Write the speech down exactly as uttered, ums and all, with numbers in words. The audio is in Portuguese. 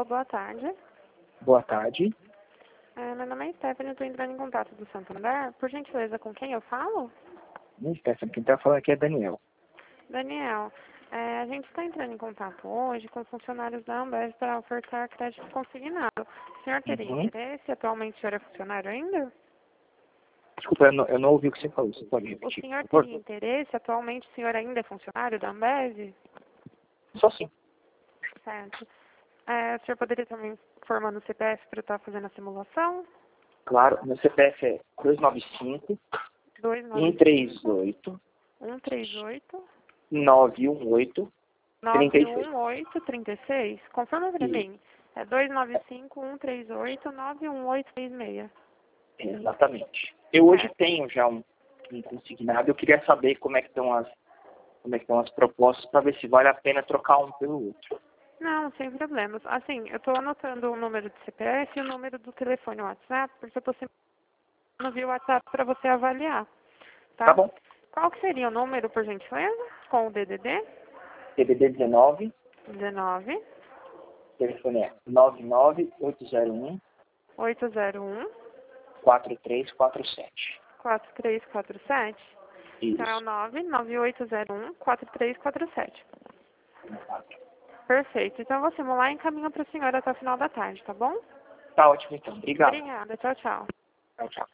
boa tarde. Boa tarde. É, meu nome é Stephanie, eu estou entrando em contato do Santander. Por gentileza, com quem eu falo? Não, Stephanie, quem está falando aqui é Daniel. Daniel, é, a gente está entrando em contato hoje com funcionários da Ambev para ofertar crédito consignado. O senhor teria Uhum. interesse? Atualmente o senhor é funcionário ainda? Desculpa, eu não, eu não ouvi o que você falou. Você pode O repetir, senhor por teria favor? interesse? Atualmente o senhor ainda é funcionário da Ambev? Só sim. Certo. É, o senhor poderia também informar no C P F para eu estar fazendo a simulação? Claro, meu C P F é dois nove cinco, dois um nove três cinco, oito, um três oito, nove um oito, três nove seis. um oito, três seis. Confirma para E, mim. É dois nove cinco, um três oito, nove um oito, três seis. exatamente. Eu hoje Certo. tenho já um, um consignado. Eu queria saber como é que estão as, como é que estão as propostas para ver se vale a pena trocar um pelo outro. Não, sem problemas. Assim, eu estou anotando o número do C P F e o número do telefone WhatsApp, porque eu estou sempre no via WhatsApp para você avaliar, Tá tá? bom? Qual que seria o número, por gentileza? Com o D D D? D D D dezenove, dezenove, telefone é nove nove oito zero um, oito zero um, quatro três quatro sete. quatro três quatro sete. Então é o Isso. nove nove oito zero um, quatro três quatro sete. Perfeito. Então eu vou simular e encaminho para a senhora até o final da tarde, tá bom? Tá ótimo então. Obrigado. Obrigada. Tchau, tchau. Tchau, tchau.